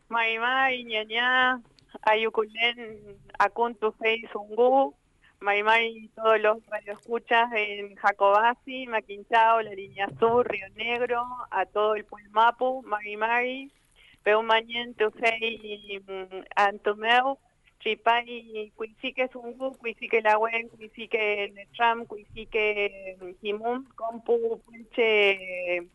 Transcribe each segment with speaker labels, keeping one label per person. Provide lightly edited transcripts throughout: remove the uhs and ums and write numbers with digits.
Speaker 1: Maimai, ñañá, Ayuculén, Acuntu Fei Zungú, Maimai, todos los radioescuchas en Jacobasi, Maquinchao, La Línea Sur, Río Negro, a todo el Puelmapu, Maimai, Peumañén, Tufei, Antumeu, Chipay, Cuisique Zungú, Cuisique Lawen, Cuisique Netram, Cuisique Jimun, Compu, Pulche,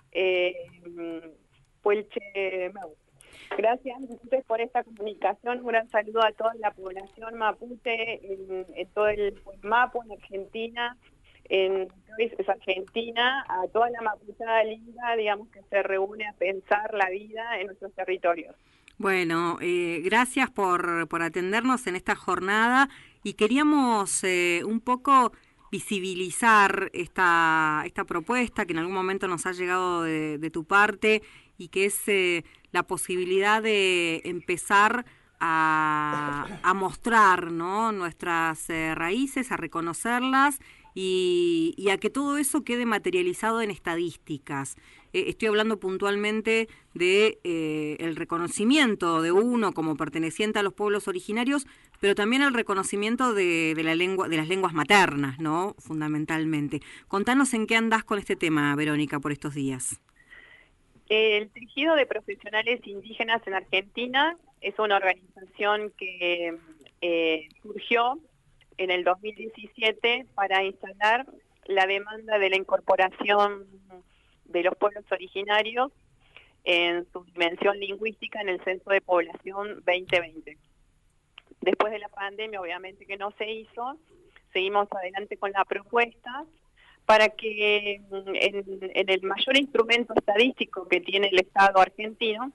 Speaker 1: Pulche, Mau. Gracias entonces por esta comunicación. Un gran saludo a toda la población mapuche en todo el Mapu, en Argentina, en es Argentina, a toda la mapuchada linda, digamos, que se reúne a pensar la vida en nuestros territorios.
Speaker 2: Bueno, gracias por atendernos en esta jornada y queríamos un poco visibilizar esta propuesta que en algún momento nos ha llegado de tu parte y que es la posibilidad de empezar a mostrar, ¿no?, nuestras raíces, a reconocerlas y a que todo eso quede materializado en estadísticas. Estoy hablando puntualmente de el reconocimiento de uno como perteneciente a los pueblos originarios, pero también el reconocimiento de la lengua, de las lenguas maternas, ¿no?, fundamentalmente. Contanos en qué andás con este tema, Verónica, por estos días.
Speaker 1: El Tejido de Profesionales Indígenas en Argentina es una organización que surgió en el 2017 para instalar la demanda de la incorporación de los pueblos originarios en su dimensión lingüística en el Censo de Población 2020. Después de la pandemia, obviamente que no se hizo, seguimos adelante con la propuesta para que en el mayor instrumento estadístico que tiene el Estado argentino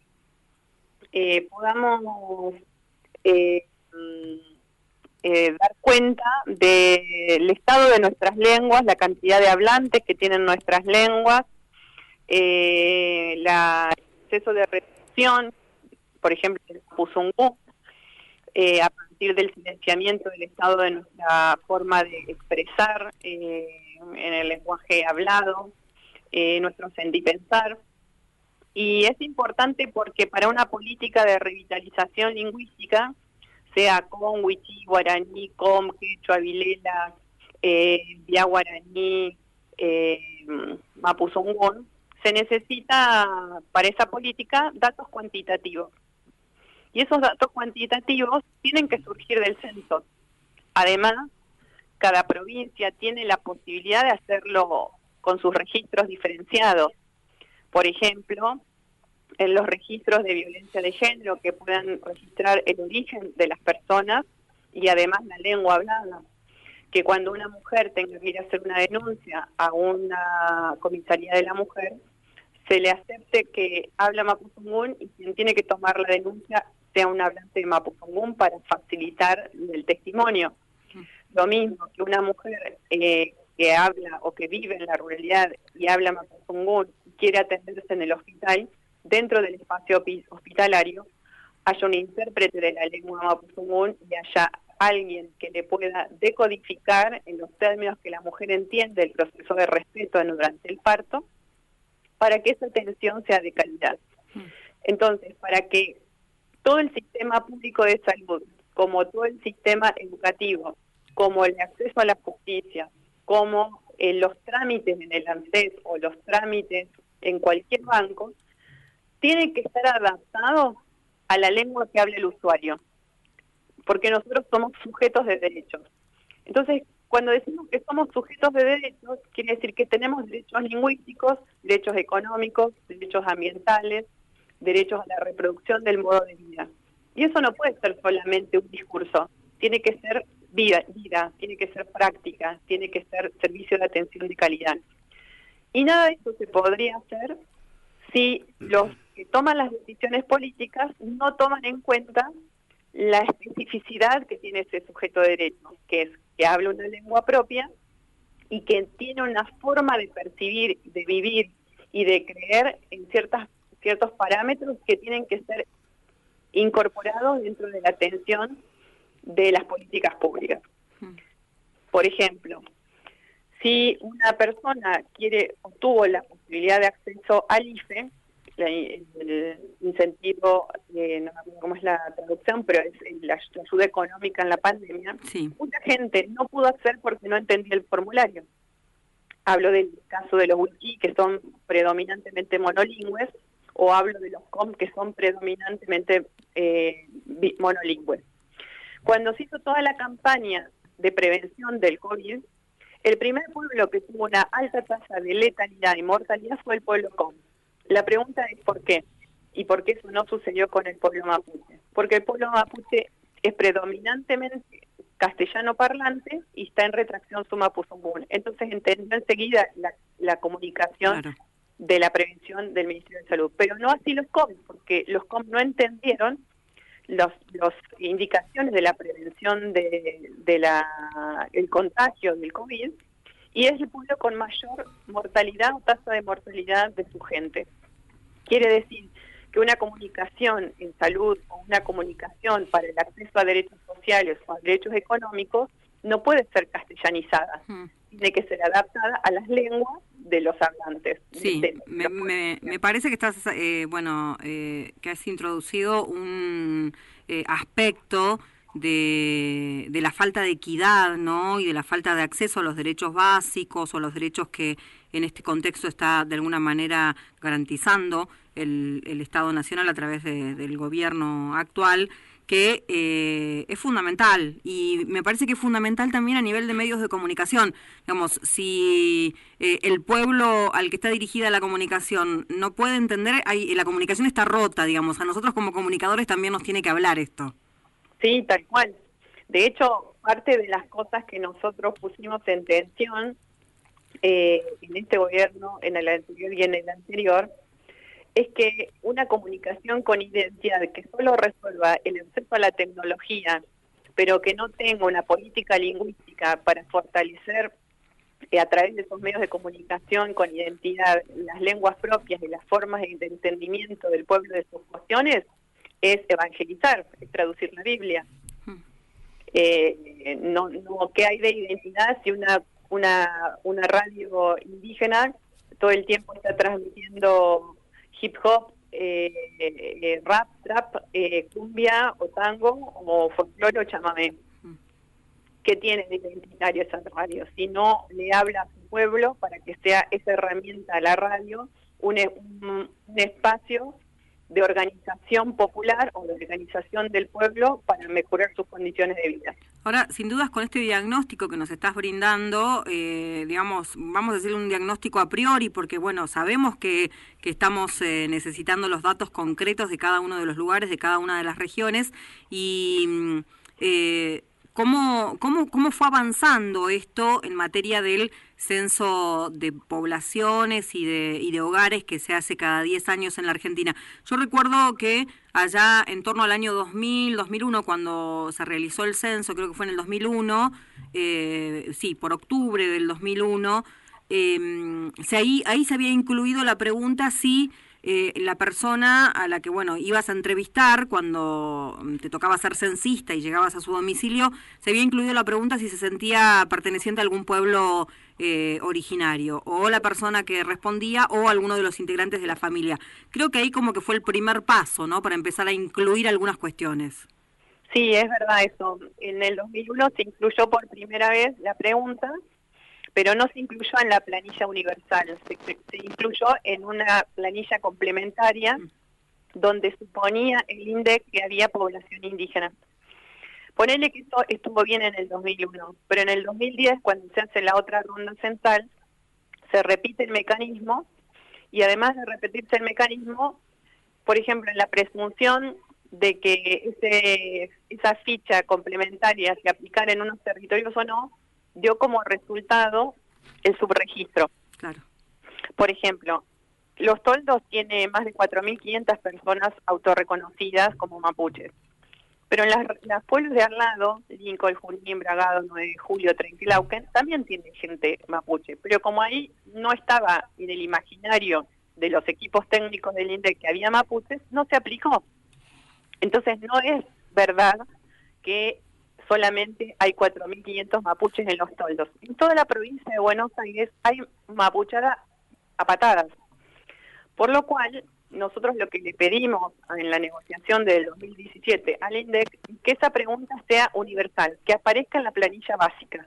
Speaker 1: podamos dar cuenta del estado de nuestras lenguas, la cantidad de hablantes que tienen nuestras lenguas, el proceso de reducción, por ejemplo, el Mapuzungún, a partir del silenciamiento del estado de nuestra forma de expresar en el lenguaje hablado, nuestro sentipensar. Y es importante porque para una política de revitalización lingüística, sea con wichí, guaraní, com, quechua, vilela, vía guaraní, mapuzungún, se necesita para esa política datos cuantitativos. Y esos datos cuantitativos tienen que surgir del censo. Además, cada provincia tiene la posibilidad de hacerlo con sus registros diferenciados. Por ejemplo, en los registros de violencia de género, que puedan registrar el origen de las personas y además la lengua hablada. Que cuando una mujer tenga que ir a hacer una denuncia a una comisaría de la mujer, se le acepte que habla mapuzungún y quien tiene que tomar la denuncia sea un hablante de mapuzungún para facilitar el testimonio. Lo mismo que una mujer que habla o que vive en la ruralidad y habla mapuzungún y quiere atenderse en el hospital, dentro del espacio hospitalario, haya un intérprete de la lengua mapuzungún y haya alguien que le pueda decodificar en los términos que la mujer entiende el proceso de respeto durante el parto, para que esa atención sea de calidad. Entonces, para que todo el sistema público de salud, como todo el sistema educativo, como el acceso a la justicia, como los trámites en el ANSES o los trámites en cualquier banco, tiene que estar adaptado a la lengua que hable el usuario, porque nosotros somos sujetos de derechos. Entonces, cuando decimos que somos sujetos de derechos, quiere decir que tenemos derechos lingüísticos, derechos económicos, derechos ambientales, derechos a la reproducción del modo de vida. Y eso no puede ser solamente un discurso, tiene que ser vida, tiene que ser práctica, tiene que ser servicio de atención de calidad. Y nada de eso se podría hacer si los que toman las decisiones políticas no toman en cuenta la especificidad que tiene ese sujeto de derecho, que es que habla una lengua propia y que tiene una forma de percibir, de vivir y de creer en ciertos parámetros que tienen que ser incorporados dentro de la atención de las políticas públicas. Por ejemplo, si una persona quiere o tuvo la posibilidad de acceso al IFE, el incentivo, no me acuerdo cómo es la traducción, pero es la ayuda económica en la pandemia,
Speaker 2: sí.
Speaker 1: mucha gente no pudo hacer porque no entendía el formulario. Hablo del caso de los wiki, que son predominantemente monolingües, o hablo de los com, que son predominantemente monolingües. Cuando se hizo toda la campaña de prevención del COVID, el primer pueblo que tuvo una alta tasa de letalidad y mortalidad fue el pueblo com. La pregunta es ¿por qué? ¿Y por qué eso no sucedió con el pueblo mapuche? Porque el pueblo mapuche es predominantemente castellano parlante y está en retracción suma-puzungún. Entonces entendió enseguida la comunicación
Speaker 2: Claro.
Speaker 1: de la prevención del Ministerio de Salud. Pero no así los COM, porque los COM no entendieron las indicaciones de la prevención el contagio del COVID, y es el pueblo con mayor mortalidad o tasa de mortalidad de su gente. Quiere decir que una comunicación en salud o una comunicación para el acceso a derechos sociales o a derechos económicos no puede ser castellanizada, tiene que ser adaptada a las lenguas de los hablantes.
Speaker 2: Sí, me parece que estás, que has introducido un aspecto de la falta de equidad, ¿no? Y de la falta de acceso a los derechos básicos o a los derechos que en este contexto está de alguna manera garantizando el Estado Nacional a través del gobierno actual, que es fundamental, y me parece que es fundamental también a nivel de medios de comunicación. Digamos, si el pueblo al que está dirigida la comunicación no puede entender, la comunicación está rota, digamos, a nosotros como comunicadores también nos tiene que hablar esto.
Speaker 1: Sí, tal cual. De hecho, parte de las cosas que nosotros pusimos en tensión en este gobierno, en el anterior y en el anterior, es que una comunicación con identidad que solo resuelva el acceso a la tecnología, pero que no tenga una política lingüística para fortalecer a través de esos medios de comunicación con identidad las lenguas propias y las formas de entendimiento del pueblo de sus cuestiones, es evangelizar, es traducir la Biblia. No, ¿qué hay de identidad si una radio indígena todo el tiempo está transmitiendo hip hop, rap, trap, cumbia o tango o folclore o chamamé? ¿Qué tiene de identitario esa radio? Si no le habla a su pueblo para que sea esa herramienta a la radio, un espacio de organización popular o de organización del pueblo para mejorar sus condiciones de vida.
Speaker 2: Ahora, sin dudas, con este diagnóstico que nos estás brindando, digamos, vamos a hacer un diagnóstico a priori, porque, bueno, sabemos que estamos necesitando los datos concretos de cada uno de los lugares, de cada una de las regiones, y ¿cómo fue avanzando esto en materia del censo de poblaciones y de hogares que se hace cada 10 años en la Argentina? Yo recuerdo que allá en torno al año 2000, 2001, cuando se realizó el censo, creo que fue en el 2001, por octubre del 2001, ahí se había incluido la pregunta si la persona a la que, ibas a entrevistar cuando te tocaba ser censista y llegabas a su domicilio, se había incluido la pregunta si se sentía perteneciente a algún pueblo originario, o la persona que respondía, o alguno de los integrantes de la familia. Creo que ahí como que fue el primer paso, ¿no?, para empezar a incluir algunas cuestiones.
Speaker 1: Sí, es verdad eso. En el 2001 se incluyó por primera vez la pregunta, pero no se incluyó en la planilla universal, se incluyó en una planilla complementaria donde suponía el INDEC que había población indígena. Ponele que esto estuvo bien en el 2001, pero en el 2010, cuando se hace la otra ronda censal, se repite el mecanismo, y además de repetirse el mecanismo, por ejemplo, en la presunción de que esa ficha complementaria se aplicara en unos territorios o no, dio como resultado el subregistro.
Speaker 2: Claro.
Speaker 1: Por ejemplo, Los Toldos tiene más de 4.500 personas autorreconocidas como mapuches, pero en las pueblos de al lado, Lincoln, Junín, Bragado, 9 de Julio, Trenquelauquen, también tiene gente mapuche, pero como ahí no estaba en el imaginario de los equipos técnicos del INDEC que había mapuches, no se aplicó. Entonces no es verdad que solamente hay 4.500 mapuches en Los Toldos. En toda la provincia de Buenos Aires hay mapuchada a patadas. Por lo cual, nosotros lo que le pedimos en la negociación del 2017 al INDEC es que esa pregunta sea universal, que aparezca en la planilla básica.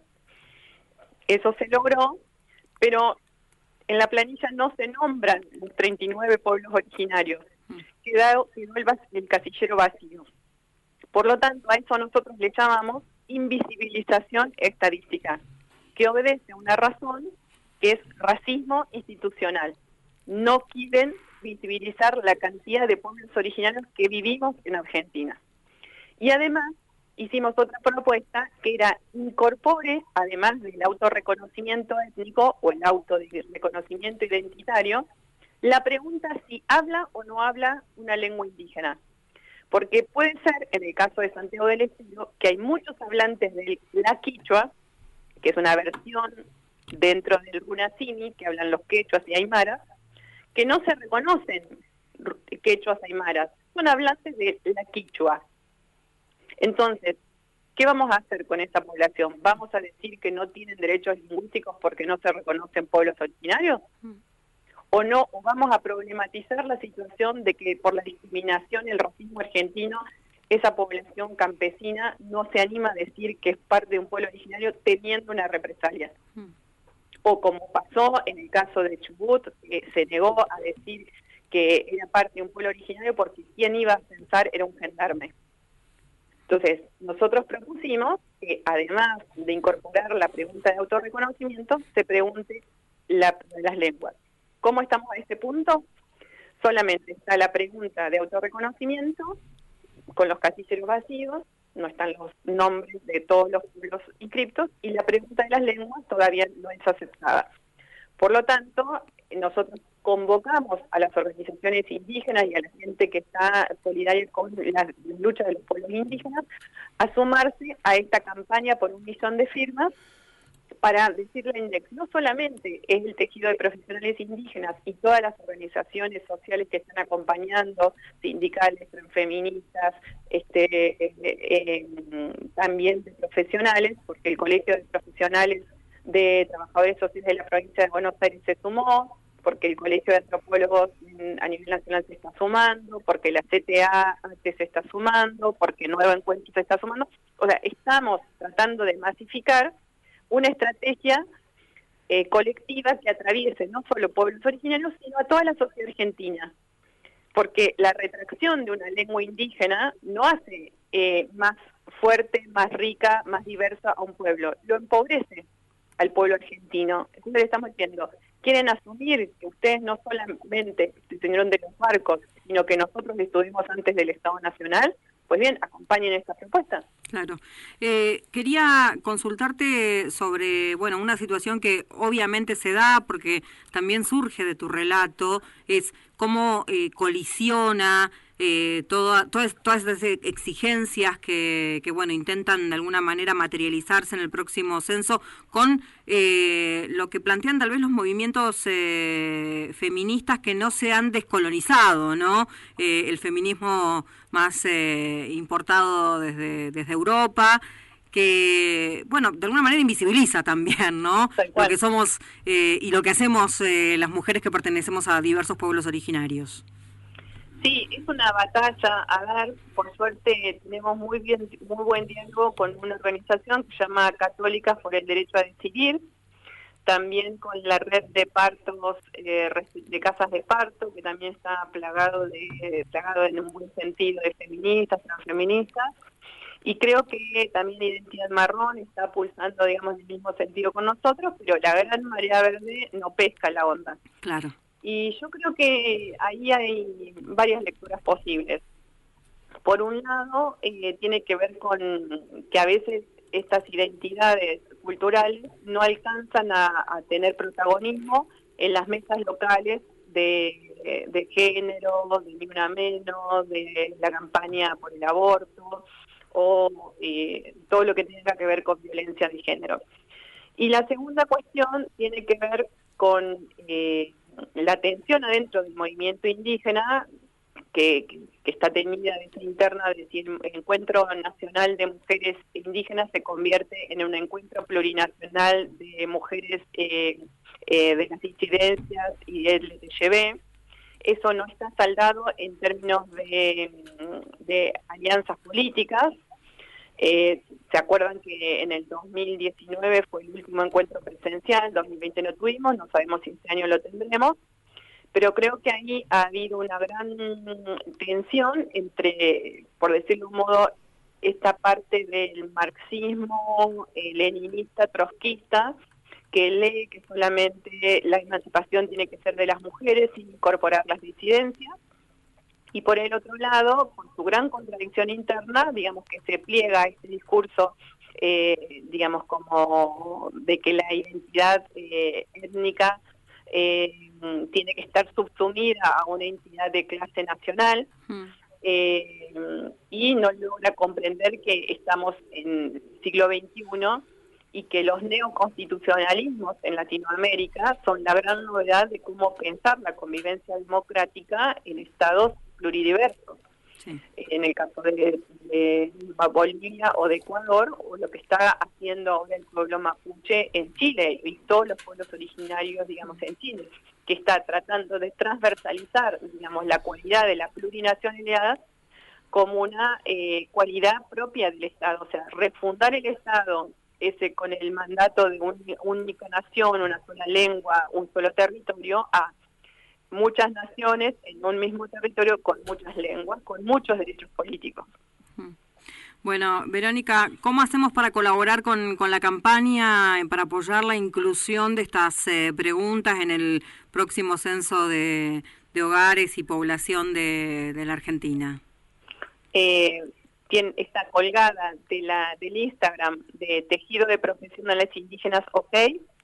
Speaker 1: Eso se logró, pero en la planilla no se nombran los 39 pueblos originarios. Quedó el casillero vacío. Por lo tanto, a eso nosotros le llamamos invisibilización estadística, que obedece a una razón que es racismo institucional. No quieren visibilizar la cantidad de pueblos originarios que vivimos en Argentina. Y además hicimos otra propuesta que era incorpore, además del autorreconocimiento étnico o el autorreconocimiento identitario, la pregunta si habla o no habla una lengua indígena. Porque puede ser, en el caso de Santiago del Estero, que hay muchos hablantes de la quichua, que es una versión dentro del runasimi, que hablan los quechuas y aymaras, que no se reconocen quechuas aymaras, son hablantes de la quichua. Entonces, ¿qué vamos a hacer con esta población? ¿Vamos a decir que no tienen derechos lingüísticos porque no se reconocen pueblos originarios? ¿O no? ¿O vamos a problematizar la situación de que por la discriminación y el racismo argentino, esa población campesina no se anima a decir que es parte de un pueblo originario temiendo una represalia? O como pasó en el caso de Chubut, que se negó a decir que era parte de un pueblo originario porque quien iba a censar era un gendarme. Entonces, nosotros propusimos que además de incorporar la pregunta de autorreconocimiento, se pregunte las lenguas. ¿Cómo estamos a este punto? Solamente está la pregunta de autorreconocimiento con los casilleros vacíos, no están los nombres de todos los pueblos inscriptos, y la pregunta de las lenguas todavía no es aceptada. Por lo tanto, nosotros convocamos a las organizaciones indígenas y a la gente que está solidaria con la lucha de los pueblos indígenas a sumarse a esta campaña por 1 millón de firmas para decirle a INDEC, no solamente es el tejido de profesionales indígenas y todas las organizaciones sociales que están acompañando, sindicales, feministas, también de profesionales, porque el Colegio de Profesionales de Trabajadores Sociales de la provincia de Buenos Aires se sumó, porque el Colegio de Antropólogos a nivel nacional se está sumando, porque la CTA se está sumando, porque Nuevo Encuentro se está sumando. O sea, estamos tratando de masificar una estrategia colectiva que atraviese no solo pueblos originarios, sino a toda la sociedad argentina. Porque la retracción de una lengua indígena no hace más fuerte, más rica, más diversa a un pueblo, lo empobrece al pueblo argentino. Entonces le estamos diciendo, quieren asumir que ustedes no solamente estuvieron de los barcos, sino que nosotros estuvimos antes del Estado Nacional. Pues bien, acompañen esta propuesta.
Speaker 2: Claro. Quería consultarte sobre, bueno, una situación que obviamente se da porque también surge de tu relato, es cómo colisiona todas esas exigencias que bueno, intentan de alguna manera materializarse en el próximo censo con lo que plantean tal vez los movimientos feministas que no se han descolonizado, ¿no? El feminismo más importado desde Europa, que, bueno, de alguna manera invisibiliza también, ¿no? Lo que somos y lo que hacemos las mujeres que pertenecemos a diversos pueblos originarios.
Speaker 1: Sí, es una batalla a dar. Por suerte tenemos muy buen diálogo con una organización que se llama Católicas por el Derecho a Decidir, también con la red de partos, de casas de parto, que también está plagado en un buen sentido de feministas, transfeministas, y creo que también Identidad Marrón está pulsando, digamos, en el mismo sentido con nosotros, pero la gran marea verde no pesca la onda.
Speaker 2: Claro.
Speaker 1: Y yo creo que ahí hay varias lecturas posibles. Por un lado, tiene que ver con que a veces estas identidades culturales no alcanzan a tener protagonismo en las mesas locales de género, de Ni Una Menos, de la campaña por el aborto, o todo lo que tenga que ver con violencia de género. Y la segunda cuestión tiene que ver con la tensión adentro del movimiento indígena, que está tenida de esa interna, de decir, el Encuentro Nacional de Mujeres Indígenas se convierte en un encuentro plurinacional de mujeres de las disidencias y del LGTB. eso no está saldado en términos de alianzas políticas. ¿Se acuerdan que en el 2019 fue el último encuentro presencial? 2020 no tuvimos, no sabemos si este año lo tendremos, pero creo que ahí ha habido una gran tensión entre, por decirlo de un modo, esta parte del marxismo leninista, trotskista, que lee que solamente la emancipación tiene que ser de las mujeres sin incorporar las disidencias, y por el otro lado, por su gran contradicción interna, digamos que se pliega a este discurso, digamos, como de que la identidad étnica tiene que estar subsumida a una entidad de clase nacional, y no logra comprender que estamos en siglo XXI y que los neoconstitucionalismos en Latinoamérica son la gran novedad de cómo pensar la convivencia democrática en estados pluridiversos. Sí. En el caso de Bolivia o de Ecuador, o lo que está haciendo ahora el pueblo mapuche en Chile y todos los pueblos originarios, digamos, en Chile, que está tratando de transversalizar, digamos, la cualidad de la plurinacionalidad como una cualidad propia del Estado, o sea, refundar el Estado ese con el mandato de una única nación, una sola lengua, un solo territorio, a muchas naciones en un mismo territorio con muchas lenguas, con muchos derechos políticos.
Speaker 2: Bueno, Verónica, ¿cómo hacemos para colaborar con la campaña, para apoyar la inclusión de estas preguntas en el próximo censo de hogares y población de la Argentina?
Speaker 1: Está colgada del Instagram de Tejido de Profesionales Indígenas OK,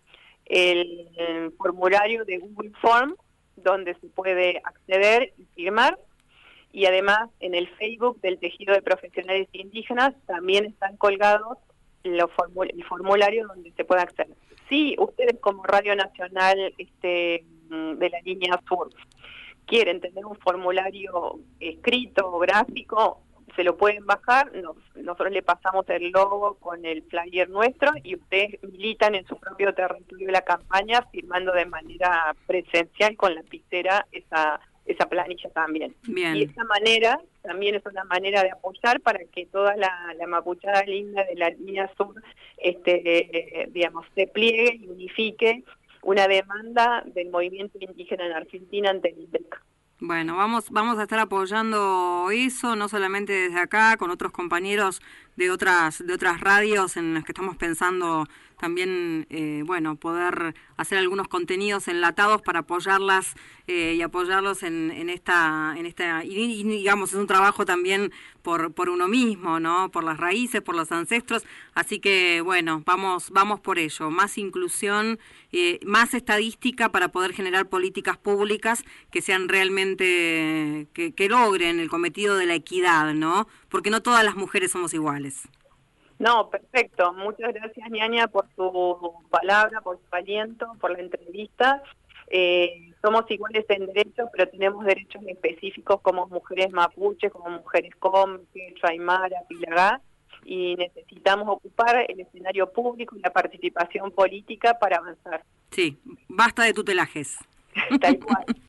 Speaker 1: el formulario de Google Form, donde se puede acceder y firmar, y además en el Facebook del Tejido de Profesionales Indígenas también están colgados el formulario donde se puede acceder. Si ustedes como Radio Nacional de la Línea Sur quieren tener un formulario escrito o gráfico, se lo pueden bajar, nosotros le pasamos el logo con el flyer nuestro y ustedes militan en su propio territorio de la campaña firmando de manera presencial con la lapicera esa planilla también. Bien. Y esa manera también es una manera de apoyar para que toda la mapuchada linda de la Línea Sur digamos, se pliegue y unifique una demanda del movimiento indígena en Argentina ante el INDEC.
Speaker 2: Bueno, vamos a estar apoyando eso, no solamente desde acá, con otros compañeros de otras radios en las que estamos pensando también, poder hacer algunos contenidos enlatados para apoyarlas y apoyarlos en esta y digamos, es un trabajo también por uno mismo, ¿no? Por las raíces, por los ancestros, así que bueno, vamos por ello, más inclusión, más estadística para poder generar políticas públicas que sean realmente, que logren el cometido de la equidad, ¿no? Porque no todas las mujeres somos iguales.
Speaker 1: No, perfecto. Muchas gracias, Ñaña, por tu palabra, por tu aliento, por la entrevista. Somos iguales en derechos, pero tenemos derechos específicos como mujeres mapuches, como mujeres com, quechua, aymara, pilagá, y necesitamos ocupar el escenario público y la participación política para avanzar.
Speaker 2: Sí, basta de tutelajes.
Speaker 1: Tal cual.